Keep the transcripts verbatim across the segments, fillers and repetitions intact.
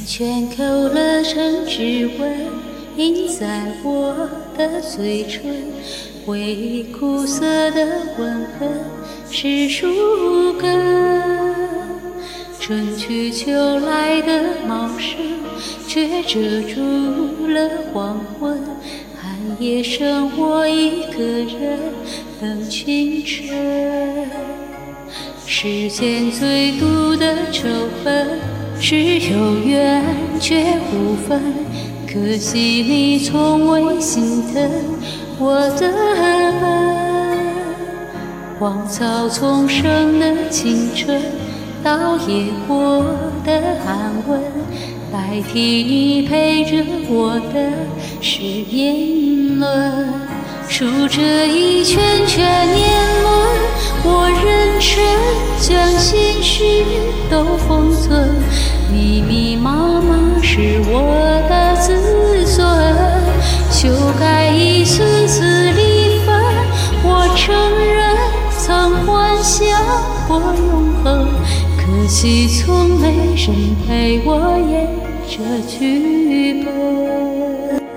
全扣了成指纹，印在我的嘴唇，回忆苦涩的吻痕是树根。春去秋来的茂盛，却遮住了黄昏。寒夜剩我一个人等清晨。世间最毒的仇恨是有缘却无分，可惜你从未心疼我的笨。荒草丛生的青春，倒也过的安稳，代替你陪着我的是年轮。数着一圈圈年轮，我认真将心事都封存，密密麻麻是我的自尊。修改一丝丝离分，我承认曾幻想过永恒，可惜从没人陪我演这剧本。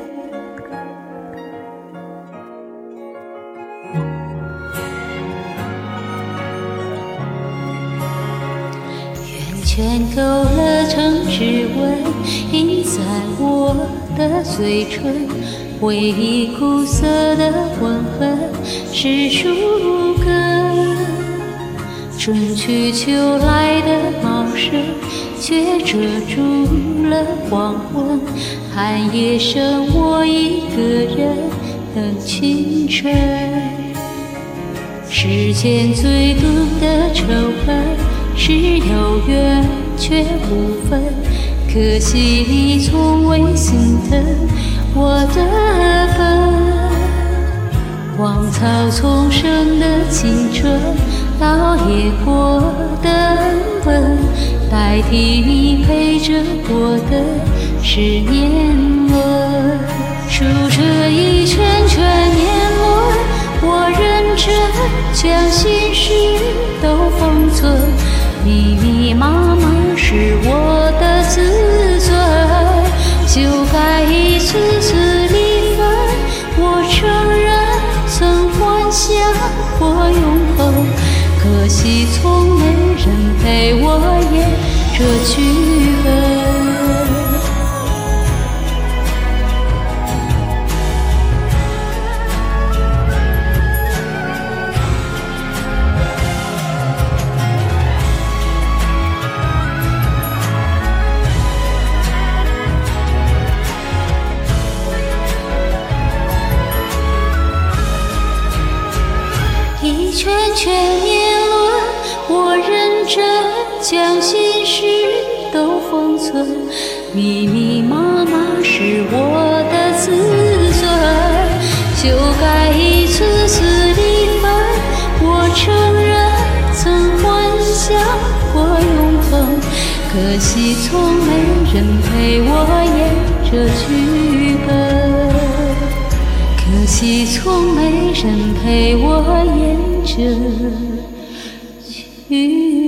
全勾勒成指纹，印在我的嘴唇，回忆苦涩的吻痕是树根。春去秋来的茂盛，却遮住了黄昏。寒夜剩我一个人等清晨。世间最毒的仇恨是有缘却无分，可惜你从未心疼我的笨。荒草丛生的青春，倒也过的安稳，代替你陪着我的是年轮。数着一圈圈年轮，我认真将心事都封存，密密麻麻是我的自尊。修改一次次离分，我承认曾幻想过永恒，可惜从没人陪我演这剧本。一圈圈年轮，我认真将心事都封存，密密麻麻是我的自尊。修改一次次离分，我承认曾幻想过永恒，可惜从没人陪我演这剧本。可惜从没人陪我演这剧